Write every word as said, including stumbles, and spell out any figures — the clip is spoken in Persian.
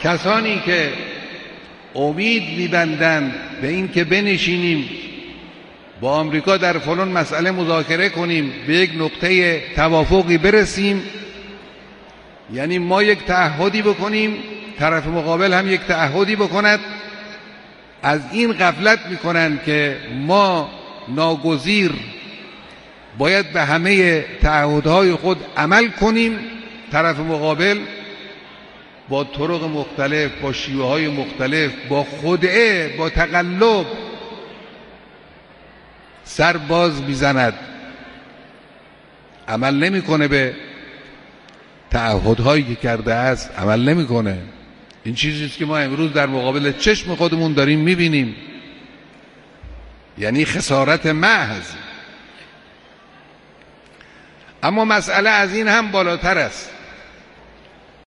کسانی که امید می‌بندند به این که بنشینیم با آمریکا در فلان مسئله مذاکره کنیم، به یک نقطه توافقی برسیم، یعنی ما یک تعهدی بکنیم، طرف مقابل هم یک تعهدی بکند، از این غفلت میکنن که ما ناگزیر باید به همه تعهدهای خود عمل کنیم. طرف مقابل با طرق مختلف، با شیوه های مختلف، با خدعه، با تقلب سر باز میزند، عمل نمیکنه، به تعهدهایی که کرده است عمل نمیکنه. این چیزی است که ما امروز در مقابل چشم خودمون داریم میبینیم، یعنی خسارت محض. اما مسئله از این هم بالاتر است.